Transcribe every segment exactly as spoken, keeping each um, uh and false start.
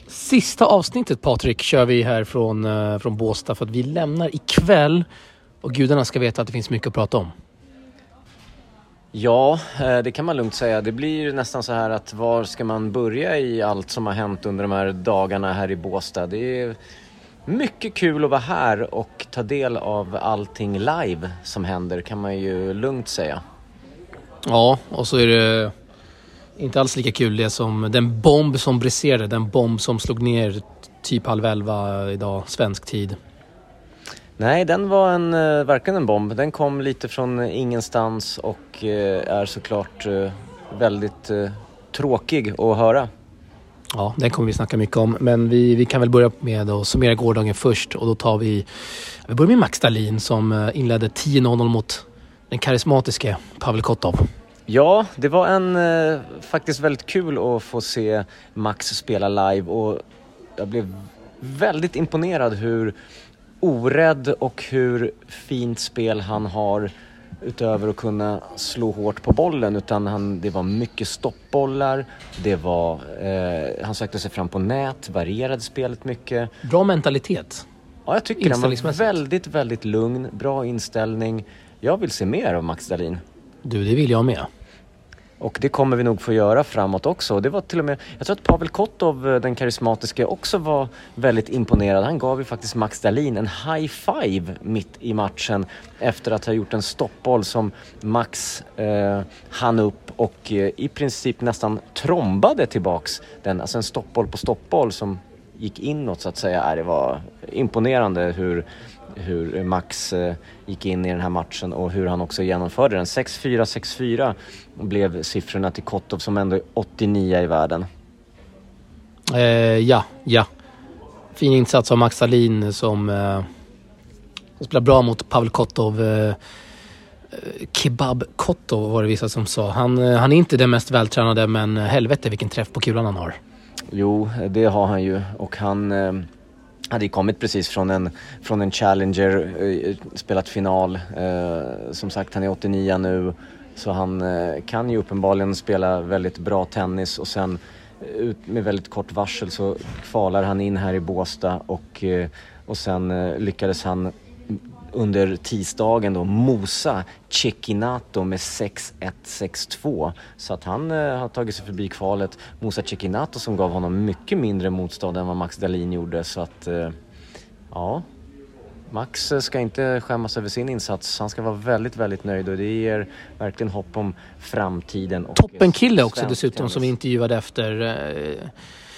Sista avsnittet, Patrik, kör vi här från, uh, från Båstad för att vi lämnar ikväll och gudarna ska veta att det finns mycket att prata om. Ja, det kan man lugnt säga. Det blir nästan så här att var ska man börja i allt som har hänt under de här dagarna här i Båstad. Det är mycket kul att vara här och ta del av allting live som händer, kan man ju lugnt säga. Ja, och så är det inte alls lika kul det som den bomb som briserade, den bomb som slog ner typ halv elva idag, svensk tid. Nej, den var en, verkligen en bomb. Den kom lite från ingenstans och är såklart väldigt tråkig att höra. Ja, den kommer vi snacka mycket om. Men vi, vi kan väl börja med att summera gårdagen först. Och då tar vi... Vi börjar med Max Dahlin som inledde tio noll noll mot den karismatiske Pavel Kotov. Ja, det var en eh, faktiskt väldigt kul att få se Max spela live. Och jag blev väldigt imponerad hur orädd och hur fint spel han har utöver att kunna slå hårt på bollen, utan han, det var mycket stoppbollar, det var, eh, han sökte sig fram på nät, varierade spelet mycket. Bra mentalitet. Ja, jag tycker han var väldigt, väldigt lugn, bra inställning. Jag vill se mer av Max Dahlin. Du, det vill jag med. Och det kommer vi nog få göra framåt också. Det var till och med, jag tror att Pavel Kotov, den karismatiska, också var väldigt imponerad. Han gav ju faktiskt Max Dahlin en high five mitt i matchen efter att ha gjort en stoppboll som Max eh, hann upp och eh, i princip nästan trombade tillbaks den. Alltså en stoppboll på stoppboll som gick inåt så att säga. Det var imponerande hur hur Max eh, gick in i den här matchen och hur han också genomförde den. sex fyra, sex fyra blev siffrorna till Kotov som ändå är åttionio i världen. Eh, ja, ja. Fin insats av Max Dahlin som, eh, som spelar bra mot Pavel Kotov. Eh, Kebab Kotov var det vissa som sa. Han, eh, han är inte den mest vältränade, men helvete vilken träff på kulan han har. Jo, det har han ju. Och han... Eh, hade ju kommit precis från en, från en Challenger, eh, spelat final. Eh, som sagt, han är åttionio nu. Så han eh, kan ju uppenbarligen spela väldigt bra tennis. Och sen ut med väldigt kort varsel så kvalar han in här i Båstad. Och, eh, och sen eh, lyckades han under tisdagen då mosa Cecchinato med sex ett, sex två. Så att han eh, har tagit sig förbi kvalet. Mosa Cecchinato som gav honom mycket mindre motstånd än vad Max Dahlin gjorde. Så att, eh, ja, Max ska inte skämmas över sin insats. Han ska vara väldigt, väldigt nöjd och det ger verkligen hopp om framtiden. Och toppen kille också dessutom tennis. Som vi intervjuade efter... Eh,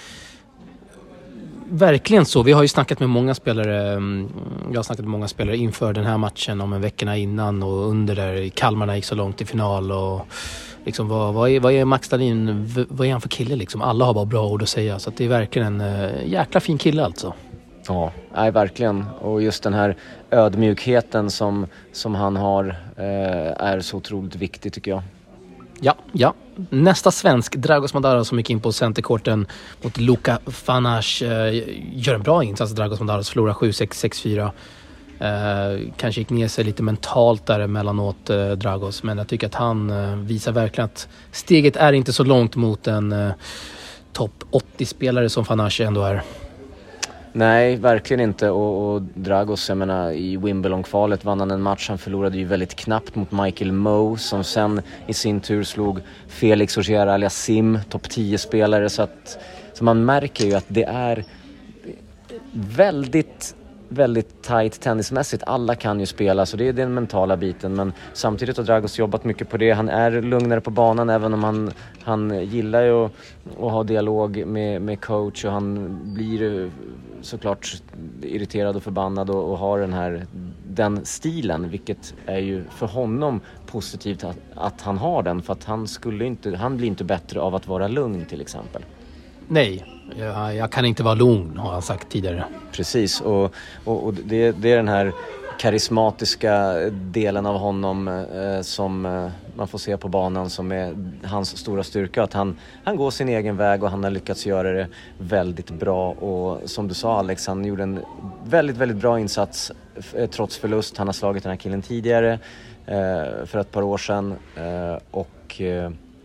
Verkligen så. Vi har ju snackat med många spelare. Jag har snackat med många spelare inför den här matchen om en veckorna innan och under där Kalmarna gick så långt i final och liksom vad, vad, är, vad är Max Dahlin, vad är han för kille liksom? Alla har bara bra ord att säga så att det är verkligen en jäkla fin kille alltså. Ja, nej, verkligen. Och just den här ödmjukheten som, som han har eh, är så otroligt viktig tycker jag. Ja, ja. Nästa svensk, Dragos Madara som gick in på centerkorten mot Luka Fanas, eh, gör en bra insats. Dragos Madara förlorar sju sex, sex fyra. Eh, kanske gick ner sig lite mentalt där emellanåt eh, Dragos, men jag tycker att han eh, visar verkligen att steget är inte så långt mot en eh, topp åttio-spelare som Fanas ändå är. Nej, verkligen inte. Och, och Dragos, jag menar, i Wimbledon-kvalet vann han en match. Han förlorade ju väldigt knappt mot Michael Moe som sen i sin tur slog Felix Auger-Aliassime, topp tio-spelare. Så att så man märker ju att det är väldigt, väldigt tight tennismässigt. Alla kan ju spela, så det är den mentala biten. Men samtidigt har Dragos jobbat mycket på det. Han är lugnare på banan även om han, han gillar ju att, att ha dialog med, med coach. Och han blir såklart irriterad och förbannad och, och har den här den stilen, vilket är ju för honom positivt att, att han har den, för att han skulle inte han blir inte bättre av att vara lugn till exempel. Nej, jag, jag kan inte vara lugn, har han sagt tidigare. Precis, och, och, och det, det är den här karismatiska delen av honom eh, som eh, man får se på banan som är hans stora styrka. Att han, han går sin egen väg och han har lyckats göra det väldigt bra. Och som du sa Alex, han gjorde en väldigt, väldigt bra insats eh, trots förlust. Han har slagit den här killen tidigare eh, för ett par år sedan. Eh, och eh,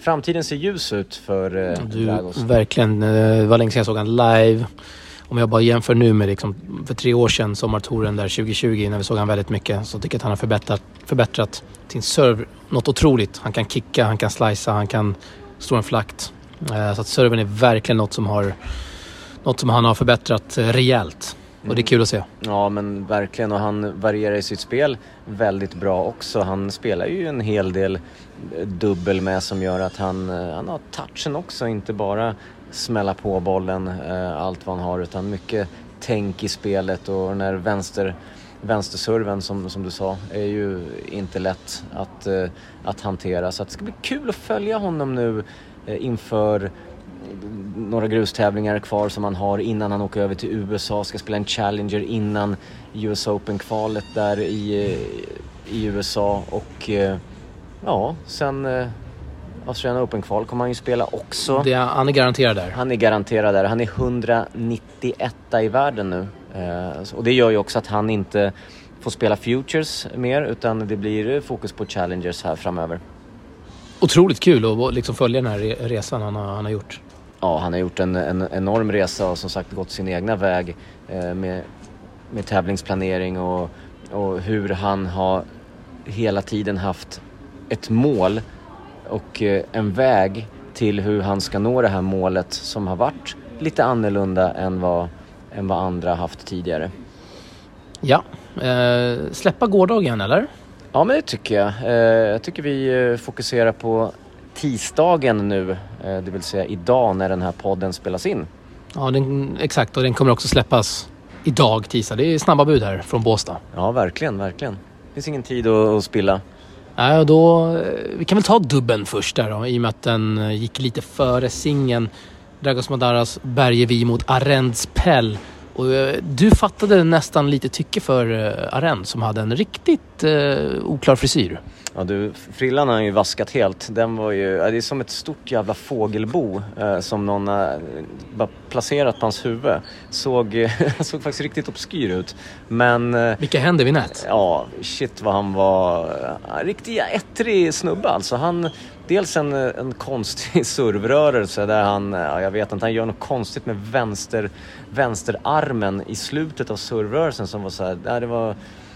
framtiden ser ljus ut för eh, du, Dragos. Verkligen, eh, det var länge sedan jag såg han live. Om jag bara jämför nu med liksom, för tre år sedan, sommartouren där tjugo tjugo, när vi såg han väldigt mycket, så tycker jag att han har förbättrat, förbättrat sin serve något otroligt. Han kan kicka, han kan slicea, han kan slå en flakt. Eh, så att serven är verkligen något som, har, något som han har förbättrat eh, rejält. Och det är kul att se. Ja, men verkligen. Och han varierar i sitt spel väldigt bra också. Han spelar ju en hel del dubbel med som gör att han, han har touchen också. Inte bara smälla på bollen eh, allt vad han har, utan mycket tänk i spelet. Och när vänster, vänsterserven som, som du sa är ju inte lätt att, eh, att hantera. Så att det ska bli kul att följa honom nu eh, inför några grustävlingar kvar som han har innan han åker över till U S A, ska spela en Challenger innan U S Open-kvalet där i, i U S A, och ja, sen Australian Open-kval kommer han ju spela också. Det, han är garanterad där. Han är garanterad där. Han är etthundranittioett i världen nu, och det gör ju också att han inte får spela Futures mer, utan det blir fokus på Challengers här framöver. Otroligt kul att liksom följa den här resan han har, han har gjort. Ja, han har gjort en, en enorm resa och som sagt gått sin egna väg eh, med, med tävlingsplanering och, och hur han har hela tiden haft ett mål och eh, en väg till hur han ska nå det här målet som har varit lite annorlunda än vad, än vad andra haft tidigare. Ja, eh, släppa gårdagen eller? Ja, men det tycker jag. Eh, jag tycker vi eh, fokuserar på tisdagen nu, eh, det vill säga idag när den här podden spelas in. Ja, den, exakt, och den kommer också släppas idag tisdag. Det är snabba bud här från Båstad. Ja, verkligen, verkligen. Det finns ingen tid att, att spilla. Nej, och då, vi kan väl ta dubben först där då, i och med att den gick lite före singeln. Dragos Madaras Bergevi mot Arends Pell. Och du fattade nästan lite tycke för uh, Arend som hade en riktigt uh, oklar frisyr. Ja, du, frillan har ju vaskat helt. Den var ju, ja, det är som ett stort jävla fågelbo eh, som någon eh, bara placerat på hans huvud. Såg, eh, såg faktiskt riktigt obskyr ut. Men eh, vilka händer vid nät? Ja, shit vad han var eh, riktigt ettrig snubbe alltså. Han, dels en, en konstig servrörelse där han, ja, jag vet inte, han gör något konstigt med vänster, vänsterarmen i slutet av servrörelsen som var så här, ja, det var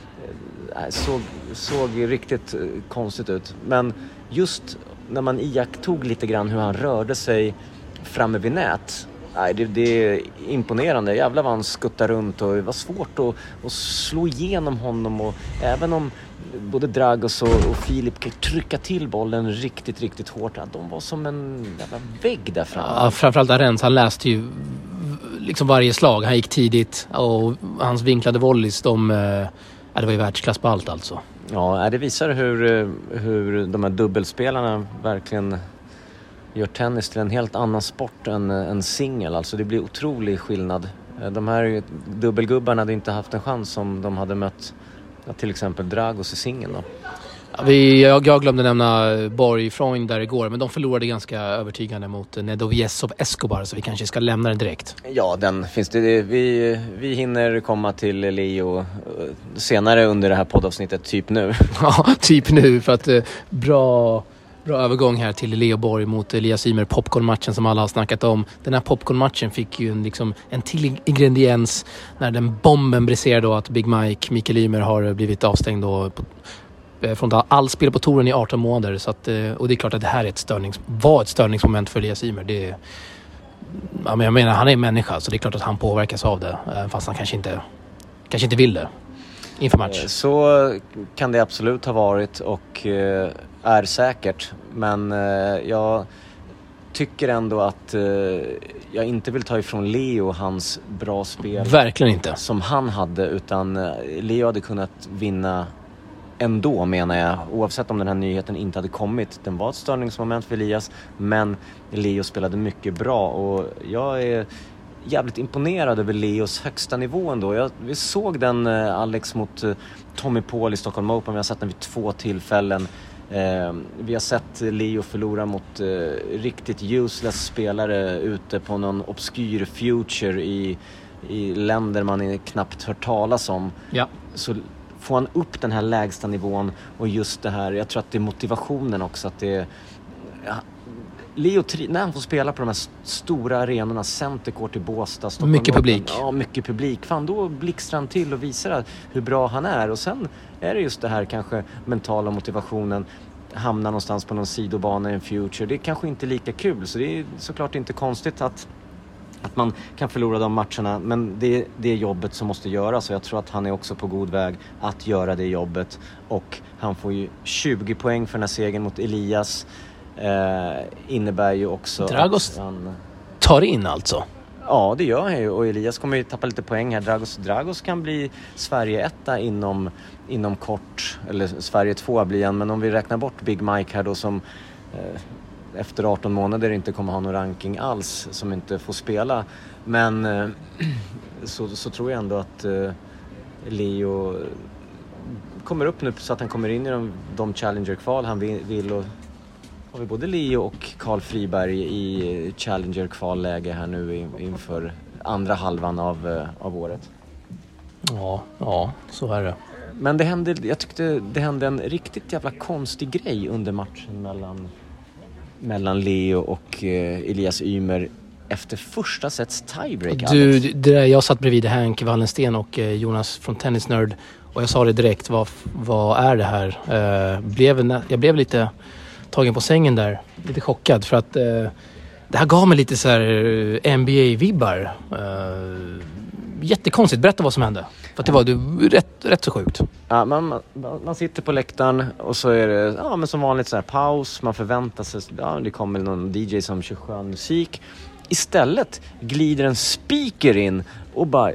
såg, såg riktigt konstigt ut. Men just när man iakttog lite grann hur han rörde sig framme vid nät, nej, det, det är imponerande. Jävlar vad han skuttar runt och det var svårt att, att slå igenom honom. Och även om både Dragos och, och Filip kan trycka till bollen riktigt, riktigt hårt, de var som en jävla vägg där framme. Ja, framförallt Arends, han läste ju liksom varje slag. Han gick tidigt och hans vinklade volleys, de... Ja, det var ju världsklass på allt alltså. Ja, det visar hur, hur de här dubbelspelarna verkligen gör tennis till en helt annan sport än en singel. Alltså det blir otrolig skillnad. De här dubbelgubbarna hade inte haft en chans om de hade mött till exempel Dragos i singeln då. Ja, vi, jag, jag glömde nämna Borg Freund där igår, men de förlorade ganska övertygande mot Nedoviesov Escobar, så vi kanske ska lämna den direkt. Ja, den finns det. Vi, vi hinner komma till Leo senare under det här poddavsnittet, typ nu. Ja, typ nu, för att bra, bra övergång här till Leo Borg mot Elias Ymer, popcornmatchen som alla har snackat om. Den här popcornmatchen fick ju en, liksom, en till ingrediens när den bomben briserade då att Big Mike, Mikael Ymer, har blivit avstängd då på från all spel på touren i arton månader, så att, och det är klart att det här är ett störnings, var ett störningsmoment för Elias Ymer. Det, ja, men jag menar, han är människa, så det är klart att han påverkas av det, fast han kanske inte, kanske inte vill det inför match. Så kan det absolut ha varit och är säkert, men jag tycker ändå att jag inte vill ta ifrån Leo hans bra spel. Verkligen inte. Som han hade, utan Leo hade kunnat vinna ändå, menar jag, oavsett om den här nyheten inte hade kommit. Den var ett störningsmoment för Elias, men Leo spelade mycket bra och jag är jävligt imponerad över Leos högsta nivå ändå. Jag, vi såg den eh, Alex mot eh, Tommy Paul i Stockholm Open. Vi har sett den vid två tillfällen. Eh, vi har sett Leo förlora mot eh, riktigt useless spelare ute på någon obskyr future i, i länder man knappt hört talas om. Ja. Så får han upp den här lägsta nivån och just det här, jag tror att det är motivationen också, att det, ja, Leo, när han får spela på de här stora arenorna, Center Court i Båstad, Stockholm, mycket publik. Ja, mycket publik. Fan, då blixtrar han till och visar hur bra han är. Och sen är det just det här kanske mentala motivationen, hamna någonstans på någon sidobana i en future. Det är kanske inte lika kul, så det är såklart inte konstigt att att man kan förlora de matcherna, men det är det jobbet som måste göras, och jag tror att han är också på god väg att göra det jobbet, och han får ju tjugo poäng för den här segern mot Elias. Eh, innebär ju också Dragos att han tar in alltså. Ja, det gör han ju, och Elias kommer ju tappa lite poäng här. Dragos, Dragos kan bli Sverige-etta inom, inom kort, eller Sverige två blir han, men om vi räknar bort Big Mike här då, som eh, efter arton månader inte kommer ha någon ranking alls, som inte får spela, men eh, så, så tror jag ändå att eh, Leo kommer upp nu så att han kommer in i de, de Challenger-kval han vill, vill och har vi både Leo och Carl Friberg i Challenger-kvalläge här nu inför andra halvan av, av året. Ja, ja, så är det. Men det hände, jag tyckte det hände en riktigt jävla konstig grej under matchen mellan, mellan Leo och eh, Elias Ymer efter första sets tiebreak. Du, det där, jag satt bredvid Hank Wallensten och eh, Jonas från Tennis Nerd, och jag sa det direkt, vad, vad är det här? Eh, blev, jag blev lite tagen på sängen där, lite chockad, för att eh, det här gav mig lite så här N B A-vibbar. Eh, jättekonstigt, berätta vad som hände. För att det var du, rätt, rätt så sjukt. Ja, man, man, man sitter på läktaren och så är det ja, men som vanligt så här paus, man förväntar sig, ja, det kommer någon D J som kör skön musik. Istället glider en speaker in och bara: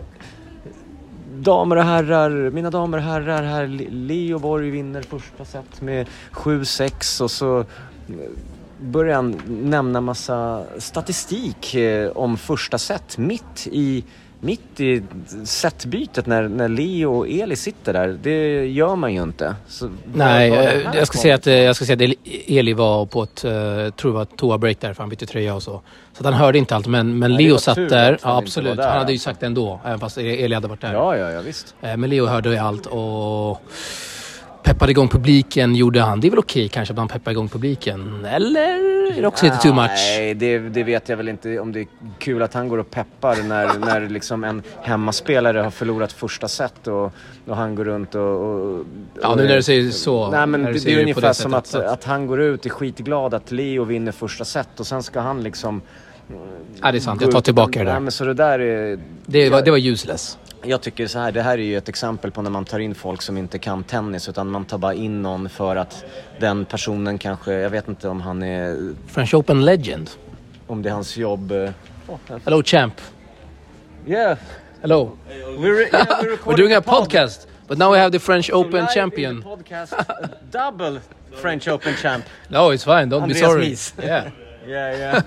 damer och herrar, mina damer och herrar, här Leo Borg vinner första set med sju sex, och så börjar han nämna massa statistik om första set mitt i mitt i setbytet när, när Leo och Eli sitter där. Det gör man ju inte. Så nej, jag, jag ska säga att jag ska säga att Eli var på ett uh, tror det var toa break där, för han bytte tröja och så. Så att han hörde inte allt, men, men nej, Leo satt där. Ja, han absolut. där, han hade ju alltså. sagt det ändå, även fast Eli hade varit där. Ja, ja, ja, visst. Uh, men Leo hörde ju allt och peppade igång publiken, gjorde han. Det är väl okej kanske att han peppar igång publiken, eller är det också lite too much? Nej, det, det vet jag väl inte om det är kul att han går och peppar när, när liksom en hemmaspelare har förlorat första set och, och han går runt och, och, och ja, nu när du säger så. Nej, men det, det är ungefär det som att, att han går ut i skitglad att Leo vinner första set, och sen ska han liksom ja, det är sant, jag tar tillbaka det där. Nej, men så det där är, det var, det var useless. Jag tycker så här, det här är ju ett exempel på när man tar in folk som inte kan tennis, utan man tar bara in någon för att den personen kanske, jag vet inte om han är French Open legend, om det är hans jobb. Oh, hello champ. Yeah. Hello. We're, yeah, we're, we're doing a podcast, but now we have the French so Open champion. Podcast, double French Open champ. No, it's fine. Don't Andreas be sorry. Mies. Yeah. Yeah, yeah.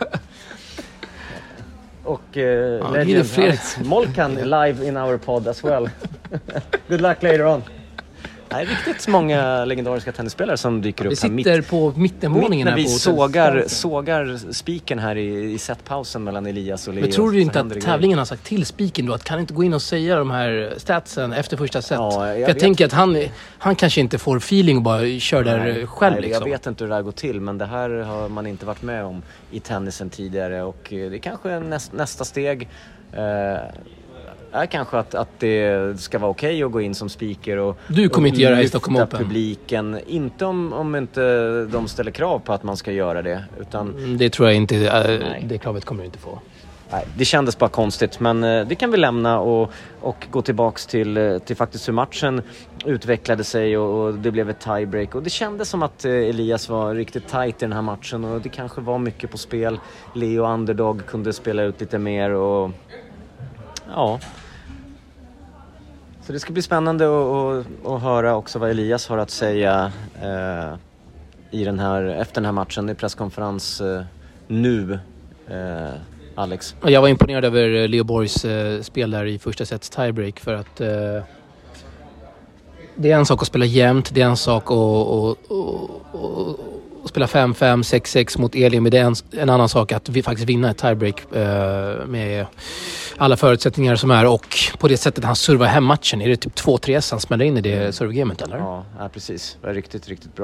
Och uh, ja, legend Hans Molkan live in our pod as well. Good luck later on. Det är riktigt många legendariska tennisspelare som dyker vi upp här. Vi sitter mitt, på mittenvåningen mitt när här vi på sågar, sågar spiken här i, i setpausen mellan Elias och Leo. Men tror du inte att tävlingen har sagt till spiken då att kan inte gå in och säga de här statsen efter första set? Ja, jag jag vet. tänker att han, han kanske inte får feeling och bara kör där nej, själv. Nej, liksom. Jag vet inte hur det här går till, men det här har man inte varit med om i tennisen tidigare, och det är kanske är näst, nästa steg. Uh, är kanske att, att det ska vara okej okay att gå in som speaker och du kommer och inte göra det i Stockholm Open. Publiken, inte om, om inte de ställer krav på att man ska göra det, utan det tror jag inte, äh, det kravet kommer du inte få. Nej, det kändes bara konstigt, men uh, det kan vi lämna och, och gå tillbaks till, uh, till faktiskt hur matchen utvecklade sig, och, och det blev ett tiebreak, och det kändes som att uh, Elias var riktigt tight i den här matchen, och det kanske var mycket på spel. Leo underdog kunde spela ut lite mer, och ja, så det ska bli spännande att, att, att höra också vad Elias har att säga uh, i den här, efter den här matchen. Det är presskonferens uh, nu, uh, Alex. Jag var imponerad över Leo Borgs uh, spel där i första sets tiebreak, för att uh, det är en sak att spela jämnt, det är en sak att, att, att, att, att spela fem fem, sex sex mot Eli, men det är en, en annan sak att vi faktiskt vinna ett tiebreak uh, med alla förutsättningar som är, och på det sättet han servar hem matchen. Är det typ två tre han smäller in i det servegamet, eller? Ja, ja, precis. Det är riktigt, riktigt bra.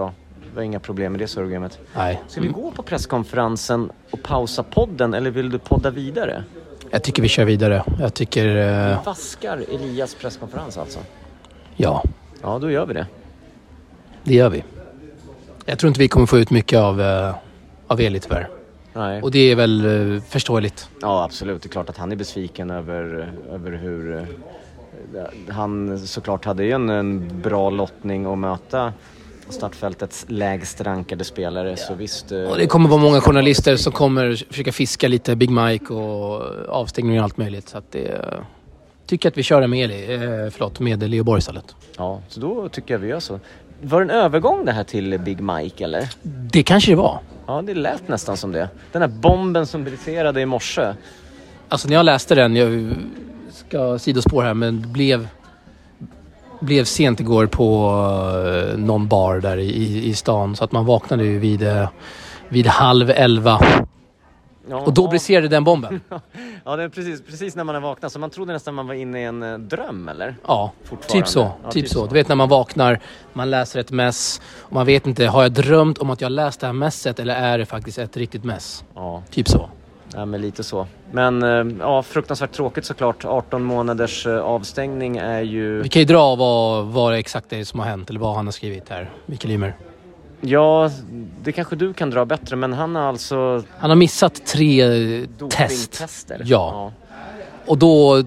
vi har inga problem med det surrogrammet. Nej. Ska vi gå på presskonferensen och pausa podden eller vill du podda vidare? Jag tycker vi kör vidare. Jag tycker... Uh... Vi vaskar Elias presskonferens alltså. Ja. Ja, då gör vi det. Det gör vi. Jag tror inte vi kommer få ut mycket av, uh, av Eli tyvärr. Nej. Och det är väl uh, förståeligt. Ja, absolut. Det är klart att han är besviken över, över hur... Uh, han såklart hade ju en, en bra lottning att möta startfältets lägst rankade spelare, så visst... Och det kommer vara många journalister som kommer försöka fiska lite Big Mike och avstängning och allt möjligt. Så att det... Tycker att vi kör med Eli, eh, förlåt, med Leo Borg istället. Ja, så då tycker jag vi gör så. Var det en övergång det här till Big Mike, eller? Det kanske det var. Ja, det lät nästan som det. Den här bomben som briserade i morse. Alltså när jag läste den, jag ska sidospår här, men blev... blev sent igår på uh, någon bar där i, i stan, så att man vaknade ju vid, uh, vid halv elva. Ja, och då briserade den bomben. Ja, det är precis, precis när man är vaknat. Så man trodde nästan man var inne i en uh, dröm, eller? Ja, typ så. Ja, typ, typ så. så. Du vet när man vaknar, man läser ett mess och man vet inte, har jag drömt om att jag läst det här messet eller är det faktiskt ett riktigt mess? Ja. Typ så. Ja, men lite så. Men ja, fruktansvärt tråkigt såklart. arton månaders avstängning är ju... Vi kan ju dra vad, vad exakt det är som har hänt, eller vad han har skrivit här, Mikael Ymer. Ja, det kanske du kan dra bättre, men han har alltså... Han har missat tre test. Ja. ja. Och då,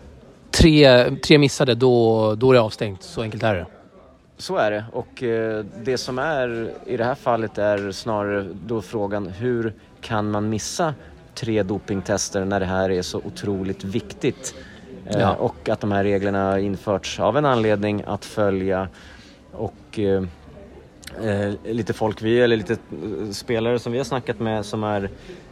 tre, tre missade, då, då är det avstängt. Så enkelt är det. Så är det. Och eh, det som är i det här fallet är snarare då frågan, hur kan man missa tre dopingtester när det här är så otroligt viktigt? Eh, ja. Och att de här reglerna har införts av en anledning att följa. Och eh, eh, lite folk vi, eller lite spelare som vi har snackat med som är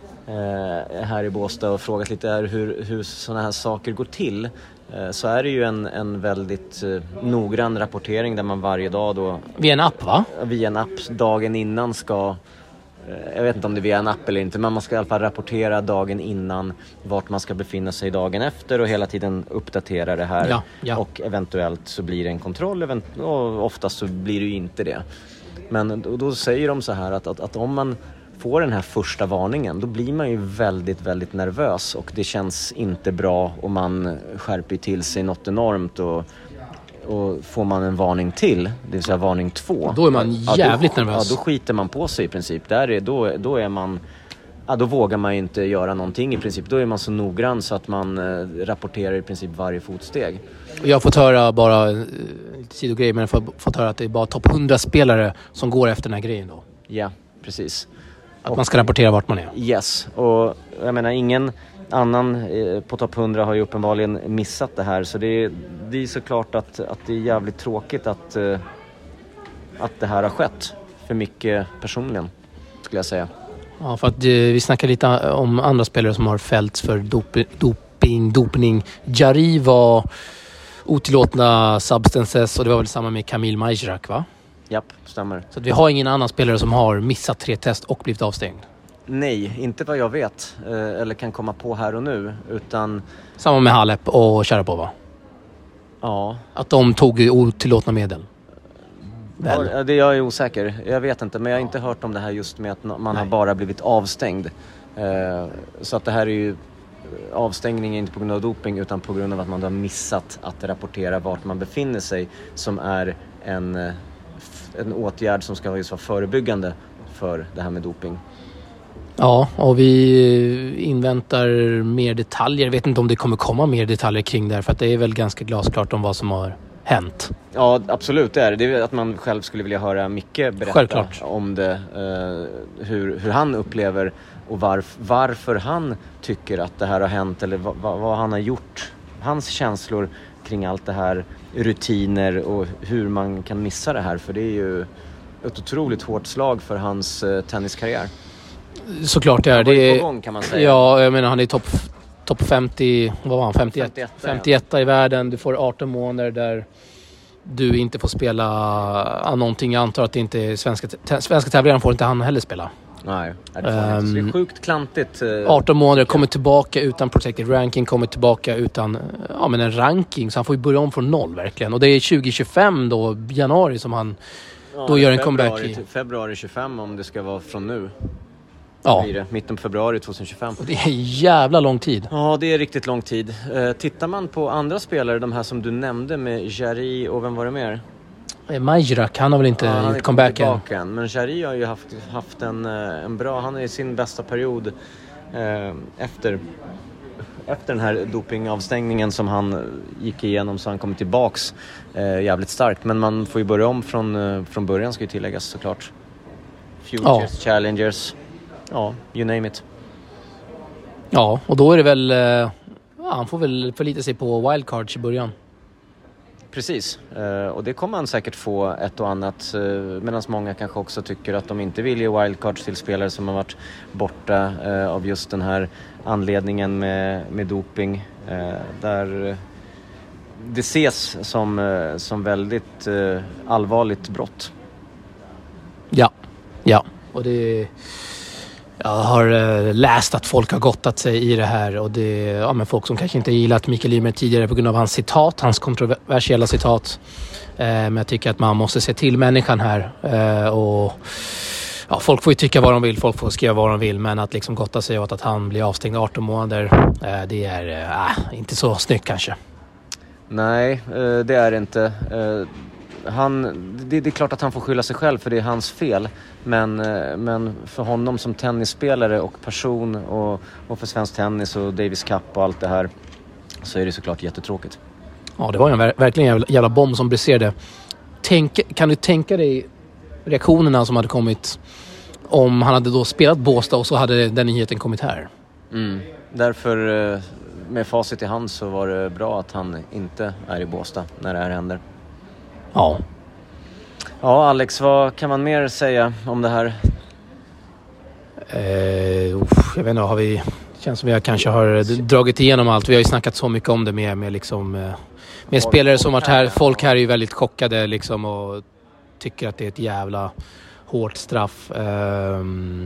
eh, här i Båstad och frågat lite är hur, hur sådana här saker går till. Eh, så är det ju en, en väldigt eh, noggrann rapportering där man varje dag då... Via en app, va? Via en app dagen innan ska... Jag vet inte om det är via en app eller inte, men man ska i alla fall rapportera dagen innan vart man ska befinna sig dagen efter och hela tiden uppdatera det här. Ja, ja. Och eventuellt så blir det en kontroll, och oftast så blir det ju inte det. Men då, då säger de så här att, att, att om man får den här första varningen, då blir man ju väldigt, väldigt nervös och det känns inte bra och man skärper till sig något enormt och Och får man en varning till, det vill säga varning två. Då är man jävligt ja, då, nervös. Ja, då skiter man på sig i princip. Där är, då, då är man... Ja, då vågar man ju inte göra någonting i princip. Då är man så noggrann så att man eh, rapporterar i princip varje fotsteg. Jag har fått höra bara, eh, lite sidogrejer, men jag har fått höra att det är bara topp hundra spelare som går efter den här grejen då. Ja, precis. Att och, man ska rapportera vart man är. Yes, och jag menar ingen... annan eh, på topp hundra har ju uppenbarligen missat det här, så det är, det är såklart att, att det är jävligt tråkigt att, eh, att det här har skett för mycket personligen, skulle jag säga. Ja, för att eh, vi snackar lite om andra spelare som har fällts för dop, doping, dopning. Jari var otillåtna substances och det var väl samma med Kamil Majrak, va? Japp, stämmer. Så att vi har ingen annan spelare som har missat tre test och blivit avstängd. Nej, inte vad jag vet eh, eller kan komma på här och nu, utan... Samma med Halep och Sharapova. Ja. Att de tog otillåtna medel. Väl. Ja, det jag är osäker. Jag vet inte, men jag har inte hört om det här just med att man Nej. har bara blivit avstängd. Eh, så att det här är ju avstängning inte på grund av doping utan på grund av att man har missat att rapportera vart man befinner sig, som är en, en åtgärd som ska just vara förebyggande för det här med doping. Ja, och vi inväntar mer detaljer. Jag vet inte om det kommer komma mer detaljer kring det här, för att det är väl ganska glasklart om vad som har hänt. Ja, absolut det är det. Det är att man själv skulle vilja höra Micke berätta Självklart. om det. Eh, hur, hur han upplever och varf, varför han tycker att det här har hänt, eller va, va, vad han har gjort. Hans känslor kring allt det här, rutiner och hur man kan missa det här. För det är ju ett otroligt hårt slag för hans eh, tenniskarriär. Såklart det är. Han var ju på gång, kan man säga. Ja, jag menar han är topp top femtio, vad var han? femtioett, femtioett, femtioett ja. I världen. Du får arton månader där du inte får spela någonting. Jag antar att det inte är svenska, svenska tävlingar får inte han heller spela. Nej, det får um, det är sjukt klantigt. arton månader, kommer tillbaka utan protected ranking, kommer tillbaka utan ja, men en ranking. Så han får ju börja om från noll verkligen. Och det är tjugo tjugofem då, januari, som han Ja, då gör en februari, comeback i... februari tjugofem om det ska vara från nu. Ja. Blir det, mitten på februari tjugohundratjugofem. Och det är jävla lång tid. Ja, det är riktigt lång tid. Eh, tittar man på andra spelare, de här som du nämnde med Jari och vem var det mer? Majrak, han har väl inte ja, han gjort comeback än. än. Men Jari har ju haft, haft en, en bra, han är i sin bästa period eh, efter, efter den här dopingavstängningen som han gick igenom, så han kom tillbaks eh, jävligt starkt. Men man får ju börja om från, eh, från början, ska ju tilläggas såklart. Futures, ja. Challengers, ja, you name it. Ja, och då är det väl, ja, han får väl förlita sig på wildcards i början. Precis, och det kommer han säkert få ett och annat, medan många kanske också tycker att de inte vill ge wildcards till spelare som har varit borta av just den här anledningen med, med doping, där det ses som, som väldigt allvarligt brott. Ja, ja, och det... Jag har uh, läst att folk har gottat sig i det här, och det är ja, men folk som kanske inte gillat Mikael Ymer tidigare på grund av hans citat, hans kontroversiella citat. Uh, men jag tycker att man måste se till människan här. Uh, och ja, folk får ju tycka vad de vill, folk får skriva vad de vill, men att liksom gotta sig åt att han blir avstängd arton månader, uh, det är uh, inte så snyggt kanske. Nej, uh, det är det inte. Uh... Han, det, det är klart att han får skylla sig själv, för det är hans fel, men, men för honom som tennisspelare och person och, och för svensk tennis och Davis Cup och allt det här, så är det såklart jättetråkigt. Ja, det var ju en verkligen jävla, jävla bomb som briserade. Tänk, kan du tänka dig reaktionerna som hade kommit om han hade då spelat Båstad och så hade den nyheten kommit här? Mm. Därför med facit i hand så var det bra att han inte är i Båstad när det här händer. Ja. Ja, Alex, vad kan man mer säga om det här? Eh, uff, jag vet inte, har vi... Det känns som vi kanske har dragit igenom allt. Vi har ju snackat så mycket om det med, med, liksom, med folk, spelare som varit här. Folk här är ju väldigt chockade liksom, och tycker att det är ett jävla hårt straff. Eh,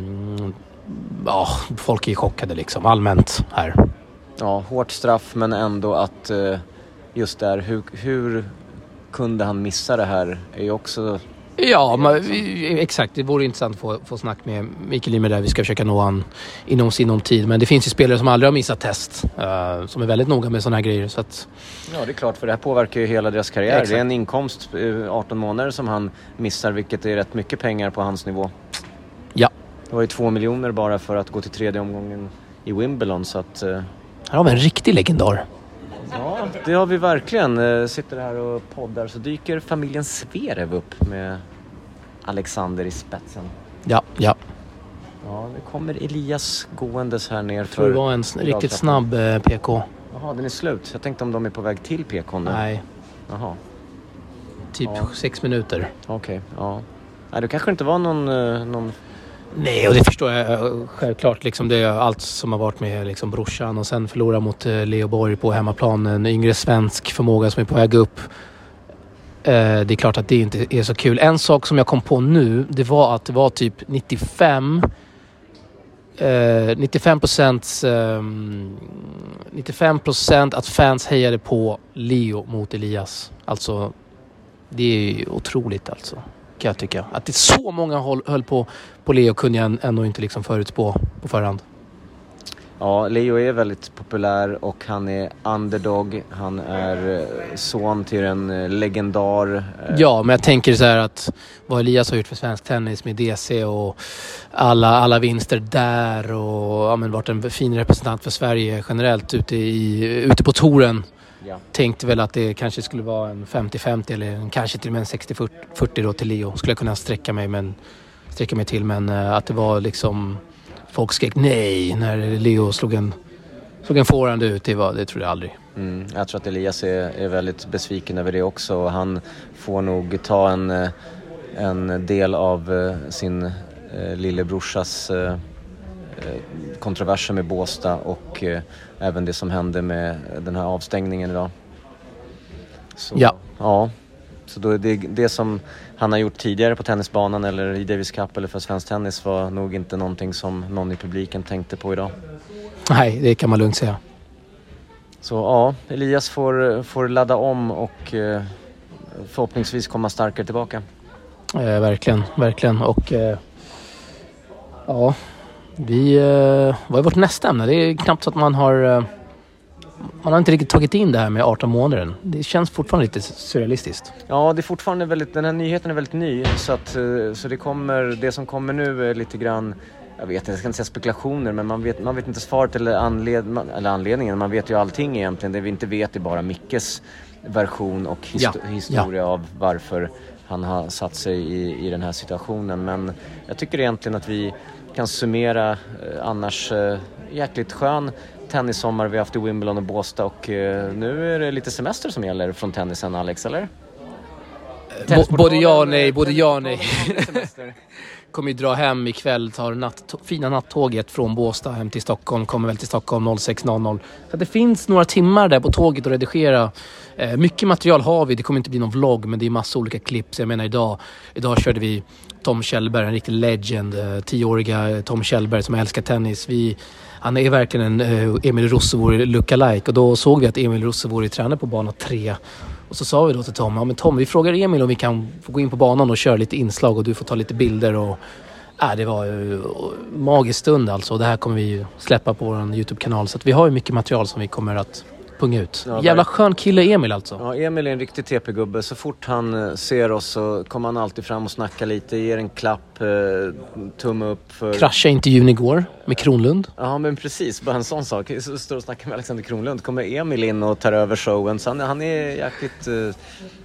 ja, folk är chockade liksom, allmänt här. Ja, hårt straff, men ändå att just där, hur... hur... kunde han missa det här är ju också... Ja, man, exakt. Det vore intressant att få, få snack med Mikael Ymer där. Vi ska försöka nå han inom sinom tid. Men det finns ju spelare som aldrig har missat test. Uh, som är väldigt noga med sådana här grejer. Så att... Ja, det är klart. För det här påverkar ju hela deras karriär. Ja, det är en inkomst arton månader som han missar. Vilket är rätt mycket pengar på hans nivå. Ja. Det var ju två miljoner bara för att gå till tredje omgången i Wimbledon. Så att... Uh... Här har vi en riktig legendar. Ja, det har vi verkligen. Sitter här och poddar, så dyker familjen Zverev upp med Alexander i spetsen. Ja, ja. Ja, det kommer Elias gåendes här ner. Jag tror det var en riktigt snabb eh, P K. Jaha, den är slut. Jag tänkte om de är på väg till P K nu. Nej. Jaha. Typ ja. sex minuter. Okej, okay, ja. Nej, det kanske inte var någon... någon... Nej, och det förstår jag självklart. Liksom det är allt som har varit med liksom brorsan och sen förlora mot Leo Borg på hemmaplan. En yngre svensk förmåga som är på väg upp. Eh, det är klart att det inte är så kul. En sak som jag kom på nu, det var att det var typ nittiofem eh, nittiofem procent eh, nittiofem procent att fans hejade på Leo mot Elias. Alltså, det är otroligt alltså. Kan jag tycka. Att det är så många håll, höll på, på Leo kunde jag ändå inte liksom förutspå på förhand. Ja, Leo är väldigt populär och han är underdog. Han är son till en legendar. Ja, men jag tänker så här att vad Elias har gjort för svensk tennis med D C och alla, alla vinster där och ja, men varit en fin representant för Sverige generellt ute, i, ute på touren. Ja. Tänkte väl att det kanske skulle vara en femtio femtio eller kanske till och med en sextio fyrtio då till Leo. Skulle jag kunna sträcka mig, men, sträcka mig till, men uh, att det var liksom folk skrek nej när Leo slog en, slog en forehand ut. Det, var, det tror jag aldrig. Mm, jag tror att Elias är, är väldigt besviken över det också. Och han får nog ta en, en del av uh, sin uh, lillebrorsas uh, kontroverser med Båstad och uh, även det som hände med den här avstängningen idag. Så, ja. Ja. Så då är det, det som han har gjort tidigare på tennisbanan eller i Davis Cup eller för svensk tennis var nog inte någonting som någon i publiken tänkte på idag. Nej, det kan man lugnt säga. Så ja, Elias får, får ladda om och uh, förhoppningsvis komma starkare tillbaka. Eh, verkligen, verkligen. Och eh, ja, vi, eh, vad är vårt nästa ämne? Det är knappt så att man har eh, man har inte riktigt tagit in det här med arton månader. Det känns fortfarande lite surrealistiskt. Ja, det är fortfarande väldigt, den här nyheten är väldigt ny, så att så det kommer, det som kommer nu är lite grann, jag vet inte, jag ska inte säga spekulationer, men man vet, man vet inte svaret eller, anled, eller anledningen. Man vet ju allting egentligen. Det vi inte vet är bara Mickes version och histo- ja. historia ja. av varför han har satt sig i, i den här situationen. Men jag tycker egentligen att vi kan summera eh, annars eh, jäkligt skön tennissommar vi har haft i Wimbledon och Båstad, och eh, nu är det lite semester som gäller från tennisen, Alex, eller? B- både ja och nej, både ja och nej. Kommer ju dra hem ikväll, tar natt, fina nattåget från Båstad hem till Stockholm, kommer väl till Stockholm sex noll noll. Så det finns några timmar där på tåget att redigera. Eh, mycket material har vi, det kommer inte bli någon vlogg, men det är massa olika klipp. Så jag menar idag, idag körde vi Tom Kjellberg, en riktig legend, eh, tioåriga Tom Kjellberg som älskar tennis. Vi, han är verkligen en eh, Emil Rossevor lookalike, och då såg vi att Emil Rossevor är tränare på bana tre. Och så sa vi då till Tom, ja men Tom, vi frågar Emil om vi kan få gå in på banan och köra lite inslag och du får ta lite bilder. Och äh, det var ju magisk stund alltså. Det här kommer vi ju släppa på vår YouTube-kanal, så att vi har ju mycket material som vi kommer att punga ut. Ja, jävla skön kille Emil alltså. Ja, Emil är en riktig T P-gubbe. Så fort han ser oss så kommer han alltid fram och snackar lite, ger en klapp, eh, tumme upp för... Krascha intervjun igår med Kronlund. Ja, men precis, bara en sån sak. Så står och snackar med Alexander Kronlund, kommer Emil in och tar över showen. Så han, han är jäkligt eh,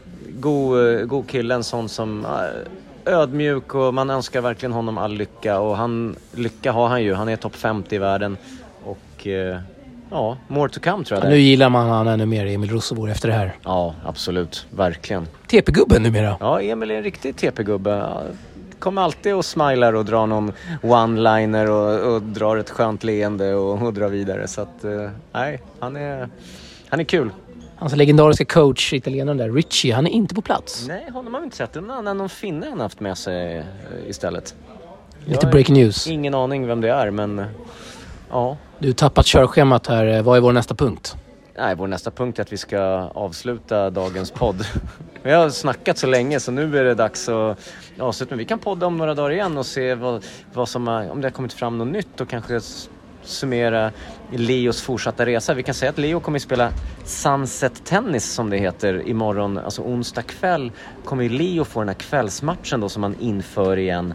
god, god kille, en sån som eh, ödmjuk, och man önskar verkligen honom all lycka. Och han, lycka har han ju, han är topp femtio i världen. Och... Eh, ja, more to come tror jag. Ja, nu gillar man han ännu mer, Emil Rossevor, efter det här. Ja, absolut. Verkligen. T P-gubben numera. Ja, Emil är en riktig T P-gubbe. Kommer alltid och smilar och drar någon one-liner och, och drar ett skönt leende och, och drar vidare. Så att, eh, nej, han är, han är kul. Hans legendariska coach, italienaren där, Richie, han är inte på plats. Nej, honom har vi inte sett. En annan någon finne han haft med sig eh, istället. Lite breaking news. Ingen aning vem det är, men... Ja. Du tappat körschemat här. Vad är vår nästa punkt? Nej, vår nästa punkt är att vi ska avsluta dagens podd. Vi har snackat så länge så nu är det dags att avsluta. Men vi kan podda om några dagar igen och se vad, vad som har, om det har kommit fram något nytt, och kanske summera Leos fortsatta resa. Vi kan säga att Leo kommer att spela Sunset Tennis som det heter imorgon, alltså onsdag kväll kommer ju Leo få den här kvällsmatchen då som man inför igen.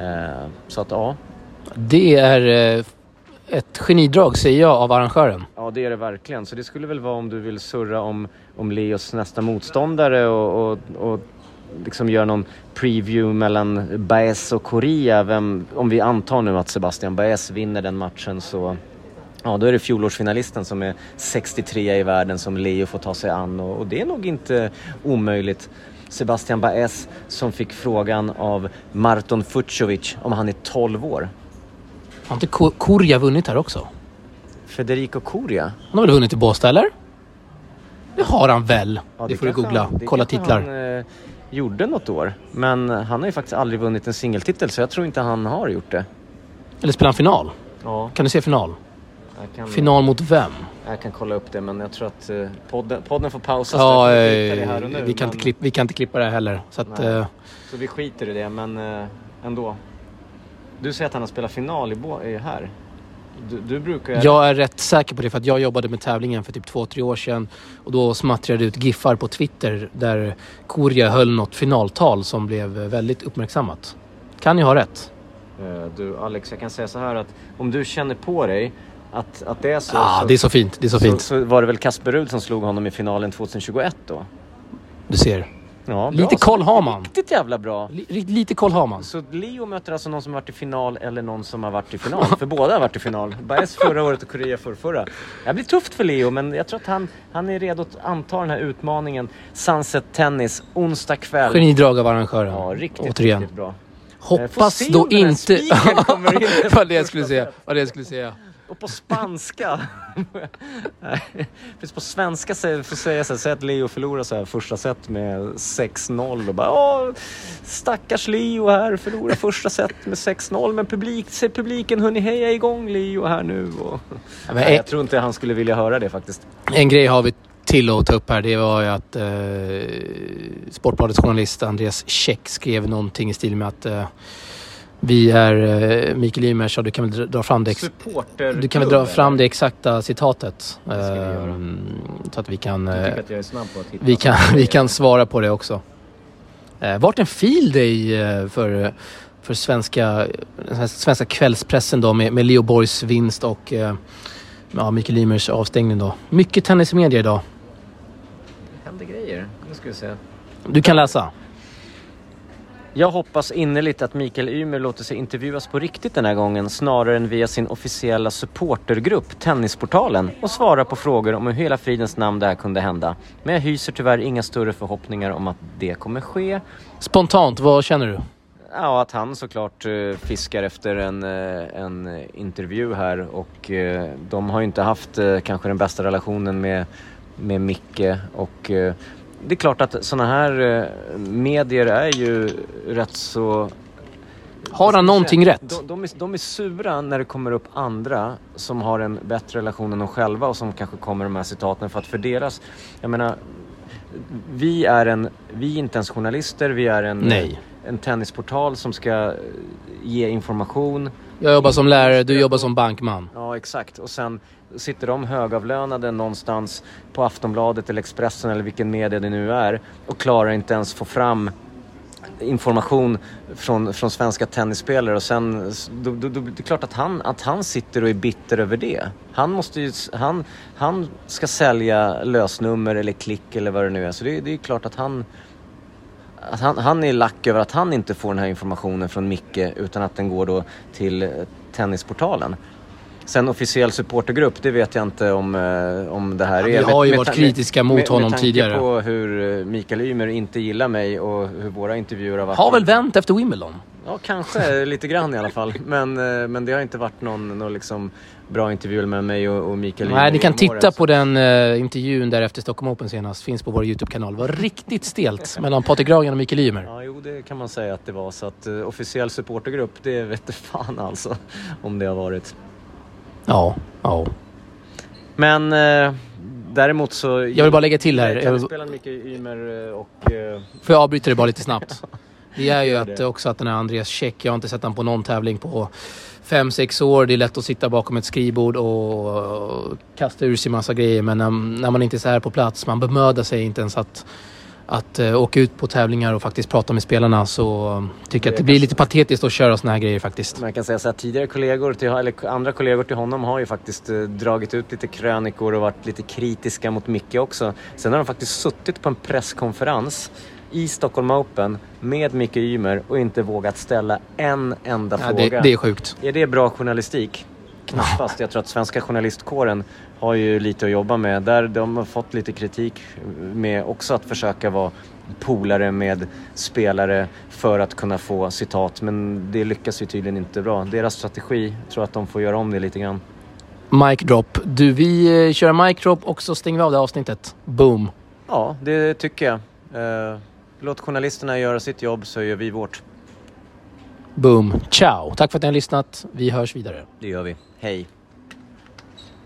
Så att ja. Det är... ett genidrag, säger jag, av arrangören. Ja, det är det verkligen. Så det skulle väl vara om du vill surra om, om Leos nästa motståndare och, och, och liksom göra någon preview mellan Baez och Coria. Vem, om vi antar nu att Sebastian Baez vinner den matchen, så ja, då är det fjolårsfinalisten som är sextiotre i världen som Leo får ta sig an. Och, och det är nog inte omöjligt. Sebastian Baez som fick frågan av Marton Fucsovic om han är tolv år. Har inte Coria vunnit här också? Federico Coria? Han har väl vunnit i Båstad, eller? Det har han väl. Ja, det, det får du googla. Han, kolla titlar. Han eh, gjorde något år. Men han har ju faktiskt aldrig vunnit en singeltitel, så jag tror inte han har gjort det. Eller spelar han final? Ja. Kan du se final? Kan, final mot vem? Jag kan kolla upp det, men jag tror att eh, podden, podden får pausa. Ja, eh, det här och nu, vi, kan men... inte klippa, vi kan inte klippa det heller. Så, att, eh... så vi skiter i det, men eh, ändå. Du säger att han har spelat final i bo- här. Du, du brukar... Jag är rätt säker på det, för att jag jobbade med tävlingen för typ två, tre år sedan. Och då smattrade ut giffar på Twitter där Coria höll något finaltal som blev väldigt uppmärksammat. Kan jag ha rätt? Du Alex, jag kan säga så här att om du känner på dig att, att det är så... Ja, så, det är så fint. Det är så, så fint. Så var det väl Kasper Ruud som slog honom i finalen tjugohundratjugoett då? Du ser. Ja, lite koll har man. Riktigt jävla bra. L- lite koll har man. Så Leo möter alltså någon som har varit i final eller någon som har varit i final. För båda har varit i final. Baez förra året och Coria för förra. Det blir tufft för Leo, men jag tror att han, han är redo att anta den här utmaningen. Sunset Tennis, onsdag kväll. Genidrag av arrangören. Ja, riktigt, återigen. Riktigt bra. Hoppas då inte... kommer in vad det jag skulle säga. Vad det jag skulle säga. Och på spanska. Precis på svenska får säga så här, säg att Leo förlorar så här första set med sex noll och bara åh, stackars Leo här förlorar första set med sex noll, men publik, se publiken hörni heja igång Leo här nu och... ja, nej, jag tror inte han skulle vilja höra det faktiskt. En grej har vi till att ta upp här, det var ju att eh, Sportbladets journalist Andreas Käck skrev någonting i stil med att eh, vi är eh, Mikael Ymer, så du kan väl dra fram det ex- du kan väl dra fram det exakta citatet eh, så att vi kan eh, att jag är snabb på att hitta vi kan vi kan svara på det också. Eh, vart en fil dig eh, för för svenska svenska kvällspressen då med, med Leo Borgs vinst och eh, ja, Mikael Ymers avstängning då. Mycket tennismedia idag. Det händer grejer, nu ska vi se. Du kan läsa. Jag hoppas innerligt att Mikael Ymer låter sig intervjuas på riktigt den här gången snarare än via sin officiella supportergrupp Tennisportalen och svara på frågor om hur hela fridens namn det här kunde hända. Men jag hyser tyvärr inga större förhoppningar om att det kommer ske. Spontant, vad känner du? Ja, att han såklart uh, fiskar efter en, uh, en intervju här och uh, de har ju inte haft uh, kanske den bästa relationen med, med Micke och uh, det är klart att såna här uh, medier är ju rätt så... Har han någonting säga, rätt? De, de, är, de är sura när det kommer upp andra som har en bättre relation än de själva och som kanske kommer de här citaten för att för deras... Jag menar, vi är en... Vi är inte ens journalister, vi är en... Nej. En tennisportal som ska ge information. Jag jobbar som lärare, du jobbar som bankman. Ja, exakt. Och sen sitter de högavlönade någonstans på Aftonbladet eller Expressen eller vilken media det nu är och klarar inte ens få fram information från, från svenska tennisspelare och sen då, då, då, det är klart att han, att han sitter och är bitter över det. Han måste ju, han, han ska sälja lösnummer eller klick eller vad det nu är. Så det, det är klart att han Att han, han är lack över att han inte får den här informationen från Micke utan att den går då till Tennisportalen. Sen officiell supportergrupp, det vet jag inte om, om det här ja, är. Vi har ju med, varit med, kritiska mot med, honom med tidigare. Med tanke på hur Mikael Ymer inte gillar mig och hur våra intervjuer har varit. Har väl vänt efter Wimbledon? Ja, kanske lite grann i alla fall. Men, men det har inte varit någon, någon liksom bra intervju med mig och, och Mikael Ymer. Nej, ni kan titta åren, på den uh, intervjun där efter Stockholm Open senast. Finns på vår YouTube-kanal. Det var riktigt stelt mellan Patrik Ragen och Mikael Ymer. Ja, jo, det kan man säga att det var. Så att uh, officiell supportergrupp, det vet jag fan alltså om det har varit. Ja, ja. Men uh, däremot så... Jag vill bara lägga till här. Jag vill spela Mikael Ymer och... Uh... Får jag avbryta det bara lite snabbt? Det är ju att också att den här Andreas Käck, jag har inte sett han på någon tävling på fem, sex år. Det är lätt att sitta bakom ett skrivbord och kasta ur sig massa grejer. Men när, när man inte är så här på plats, man bemödar sig inte ens att, att uh, åka ut på tävlingar och faktiskt prata med spelarna, så uh, tycker jag att det blir lite patetiskt att köra såna här grejer faktiskt. Man kan säga så att tidigare kollegor till, eller andra kollegor till honom har ju faktiskt uh, dragit ut lite krönikor och varit lite kritiska mot Micke också. Sen har de faktiskt suttit på en presskonferens i Stockholm Open med Micke Ymer och inte vågat ställa en enda ja, fråga. Det, det är sjukt. Är det bra journalistik? Knappast. Jag tror att svenska journalistkåren har ju lite att jobba med. Där de har fått lite kritik med också att försöka vara polare med spelare för att kunna få citat. Men det lyckas ju tydligen inte bra. Deras strategi, tror att de får göra om det lite grann. Mic drop. Du, vi kör en mic drop och så stänger vi av det avsnittet. Boom. Ja, det tycker jag. Uh, låt journalisterna göra sitt jobb så gör vi vårt. Boom. Ciao. Tack för att ni har lyssnat. Vi hörs vidare. Det gör vi. Hej.